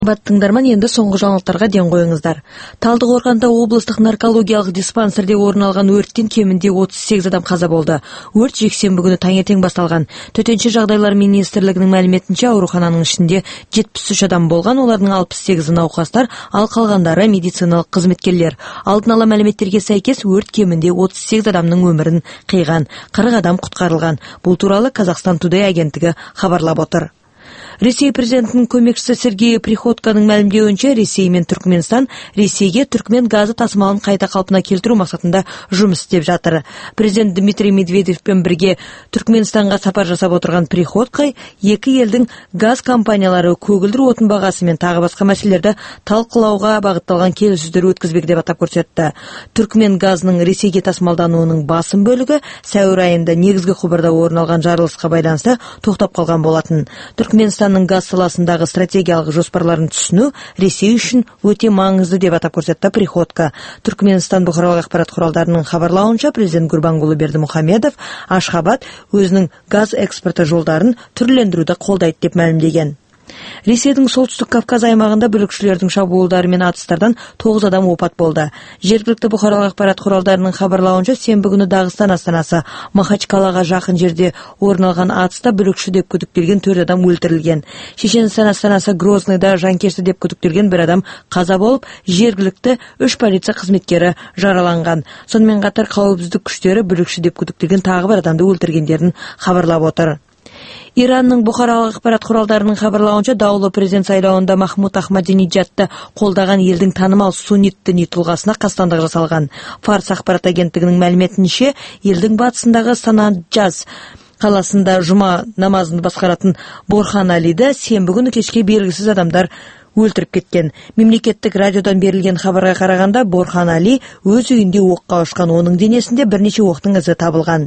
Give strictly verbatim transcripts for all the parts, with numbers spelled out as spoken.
Бат тыңдарман, енді соңғы жаңалықтарға ден қойыңыздар. Талдықорғанда облыстық наркологиялық диспансерде орын алған өрттен кемінде отыз сегіз адам қаза болды. Өрт жексенбі күні таңертең басталған. Төтенше жағдайлар министрлігінің мәліметінше аурухананың ішінде жетпіс үш адам болған, олардың алпыс сегізі науқастар, ал қалғандары медициналық қызметкерлер. Алдын ала мәліметтерге сәйкес өрт кемінде отыз сегіз адамның өмірін қиған, қырық адам құтқарылған. Бұл туралы Қазақстан Today агенттігі хабарлап отыр. Ресей президентінің көмекшісі Сергей Приходьконың мәлімдеуінше, Ресей мен Түркменстан Ресейге түркмен газы тасымалын қайта қалпына келтіру мақсатында жұмыс істеп жатыр. Президент Дмитрий Медведевпен бірге Түркменстанға сапар жасап отырған Приходько екі елдің газ компаниялары көгілдір отын бағасы мен тағы басқа мәселелерді талқылауға бағытталған келіссөздер өткізбек деп атап көрсетті. Түркмен газының Ресейге тасымалдануының басым бөлігі сәуір айында негізгі құбырда орын алған жарылысқа байланысты тоқтап қалған болатын. Түркменстанның газ саласындағы стратегиялық жоспарларын түсіну Ресей үшін өте маңызды деп атап көрсетті Приходько. Түркменстан бұқаралық ақпарат құралдарының хабарлауынша, президент Гурбангулы Бердімұхамедов Ашхабад өзінің газ экспорты жолдарын түрлендіруді қолдайды деп мәлімдеген. Ресейдің солтүстік Кавказ аймағында бүлікшілердің шабуылдары мен атыстардан тоғыз адам опат болды. Жергілікті бұқаралық ақпарат құралдарының хабарлауынша, сенбі күні Дағыстан астанасы Махачкалаға жақын жерде орын алған атыста бүлікші деп күдіктелген төрт адам өлтірілген. Шешенстан астанасы Грозныйда жанкешті деп күдіктелген бір адам қаза болып, жергілікті үш полиция қызметкері жараланған. Сонымен қатар қауіпсіздік күштері бүлікші деп күдіктелген тағы бір адамды өлтіргендерін хабарлап отыр. Иранның бұқаралық ақпарат құралдарының хабарлауынша, даулы президент сайлауында Махмуд Ахмадинеджадты қолдаған елдің танымал суннит діни тұлғасына қастандық жасалған. Фарс ақпарат агенттігінің мәліметінше, елдің батысындағы Санаджаз қаласында жұма намазын басқаратын Борхан Алиді сенбі күні кешке белгісіз адамдар өлтіріп кеткен. Мемлекеттік радиодан берілген хабарға қарағанда, Борхан Али өз үйінде оққа ұшқан, оның денесінде бірнеше оқтың ізі табылған.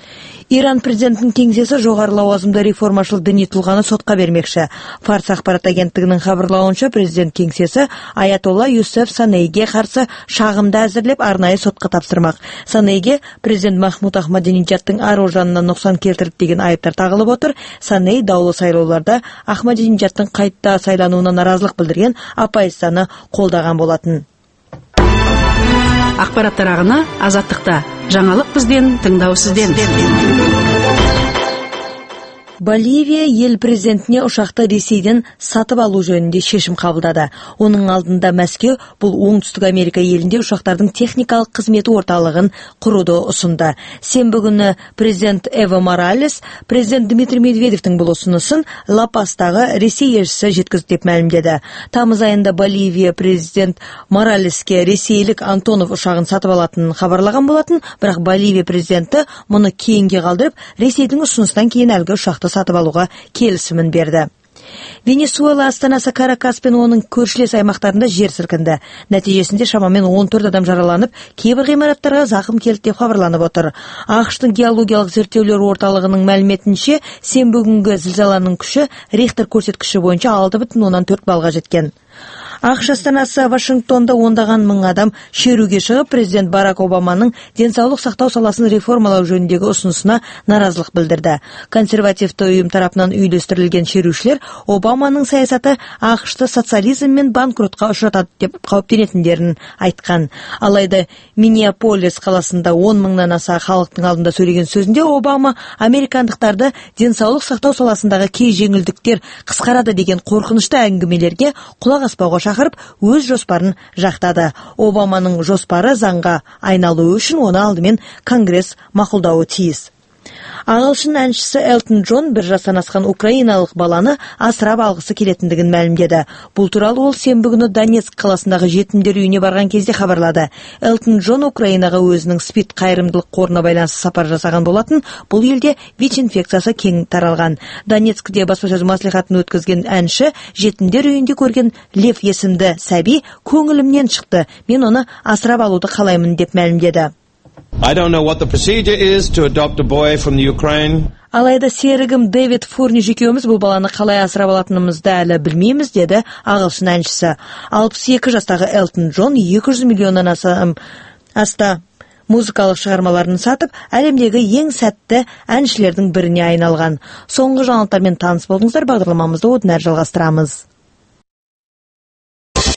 Иран президентінің кеңсесі жоғары лауазымды реформашыл діни тұлғаны сотқа бермекші. Фарс ақпарат агенттігінің хабарлауынша, президент кеңсесі Аятолла Юсеф Санейге қарсы шағымды әзірлеп, арнайы сотқа тапсырмақ. Санейге президент Махмуд Ахмадинеджадтың ар-ожданына нұқсан келтірді деген айыптар тағылып отыр. Саней даулы сайлауларда Ахмадинеджадтың қайта сайлануына наразылық білдірген оппозицияны қолдаған болатын. Ақпараттар ағыны Азаттықта. Жаңалық бізден, тыңдау сізден. Боливия ел президентіне ұшақты Ресейден сатып алу жөнінде шешім қабылдады. Оның алдында Мәскеу бұл Оңтүстік Америка елінде ұшақтардың техникалық қызметі орталығын құруды ұсынды. Сенбі күні президент Эво Моралес президент Дмитрий Медведевтің бұл ұсынысын Ла-Пастағы Ресей елшісі жеткізді деп мәлімдеді. Тамыз айында Боливия президент Моралеске ресейлік Антонов ұшағын сатып алатынын хабарлаған болатын, бірақ Боливия президенті мұны кейінге қалдырып, Ресейдің ұсыныстан кейін әлгі ұшақты сатып алуға келісімін берді. Венесуэла астанасы Каракас пен оның көршілес аймақтарында жер сілкінді. Нәтижесінде шамамен он төрт адам жараланып, кейбір ғимараттарға зақым келді деп хабарланып отыр. ақш-тың геологиялық зерттеулер орталығының мәліметінше, сенбі күнгі зілзаланың күші Рихтер көрсеткіші бойынша алты бүтін оннан төрт балға жеткен. ақш астанасы Вашингтонда ондаған мың адам шеруге шығып, президент Барак Обаманың денсаулық сақтау саласын реформалау жөніндегі ұсынысына наразылық білдірді. Консервативті ұйым тарапынан үйлестірілген шерушілер Обаманың саясаты ақшты социализм мен банкротқа ұшыратады деп қауіптенетіндерін айтқан. Алайда Миннеаполис қаласында он мыңнан аса халықтың алдында сөйлеген сөзінде Обама американдықтарды денсаулық сақтау саласындағы кей жеңілдіктер қысқарады деген қорқынышты әңгімелерге құлақ аспауға шақырып, өз жоспарын жақтады. Обаманың жоспары заңға айналуы үшін оны алдымен Конгресс мақұлдауы тиіс. Ағылшын әншісі Элтон Джон бір жастан асқан украиналық баланы асырап алғысы келетіндігін мәлімдеді. Бұл туралы ол сенбі күні Донецк қаласындағы жетімдер үйіне барған кезде хабарлады. Элтон Джон Украинаға өзінің СПИД қайырымдылық қорына байланысты сапар жасаған болатын. Бұл елде ВИЧ инфекциясы кең таралған. Донецкте баспасөз мәслихатын өткізген әнші жетімдер үйінде көрген Лев есімді сәби көңілімнен шықты. Мен оны асырап алуды қалаймын деп мәлімдеді. I don't know what the procedure is to adopt a boy from the Ukraine. Алайда серігім Дэвид Фурниш екеуміз бұл баланы қалай асырап алатынымызды әлі білмейміз, деді ағылшын әншісі. алпыс екі жастағы Элтон Джон екі жүз миллионнан аса аста музыкалық шығармаларын сатып, әлемдегі ең сәтті әншілердің біріне айналған. Соңғы жаңалықтармен таныс болдыңыздар, бағдарламамызды одан әрі жалғастырамыз.